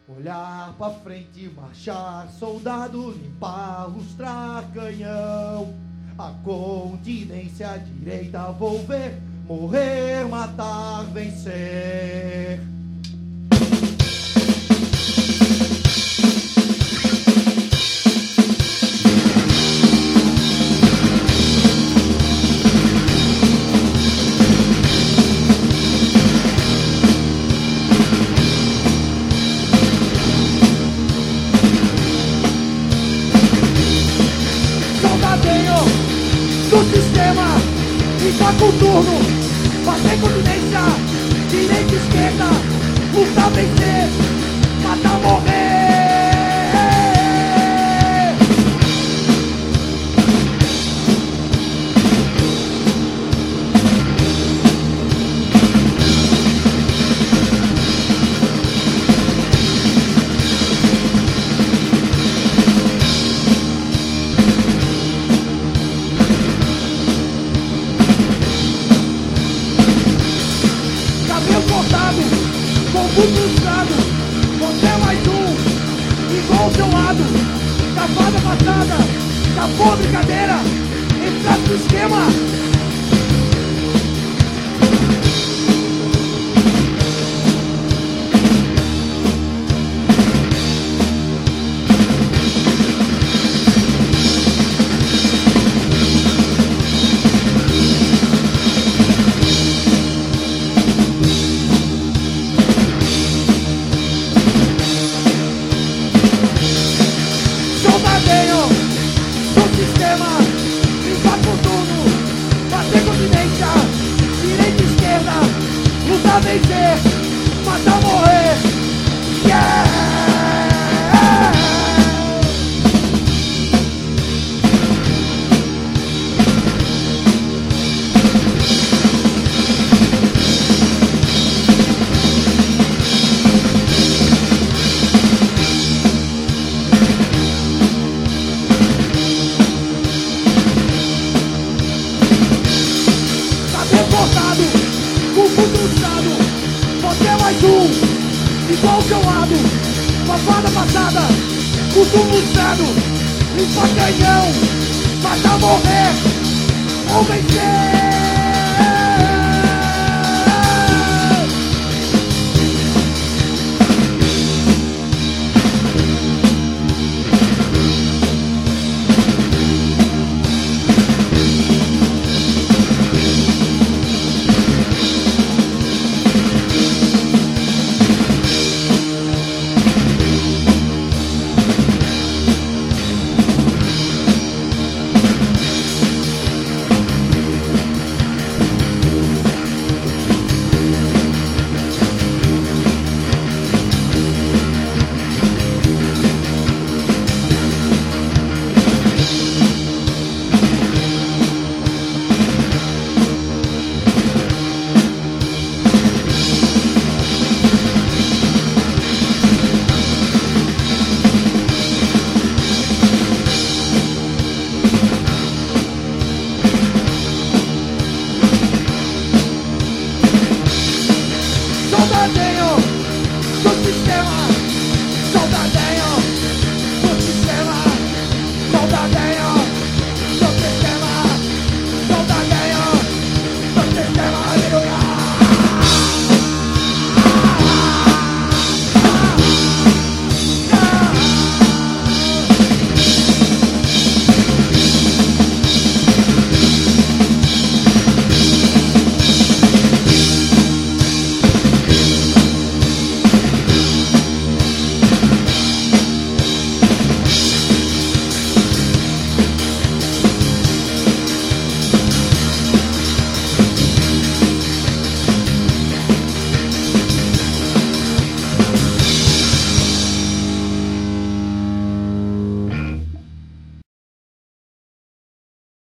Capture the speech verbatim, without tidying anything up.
Olhar pra frente, marchar, soldado, limpar, lustrar, canhão. A continência direita vou ver, morrer, matar, vencer. Do sistema, limpar com turno, fazer continência, direita e esquerda, lutar, vencer, matar, morrer. Com tudo frustrado, você é mais um, igual ao seu lado. Cavada passada, acabou a brincadeira, entrar no esquema. Do sistema, limpar com turno, fazer continência, direita e esquerda, lutar, vencer, matar, morrer. Yeah! Com tudo frustrado, você é mais um, igual ao seu lado. Cavada passada, com tudo frustrado, limpar canhão, matar, morrer ou vencer.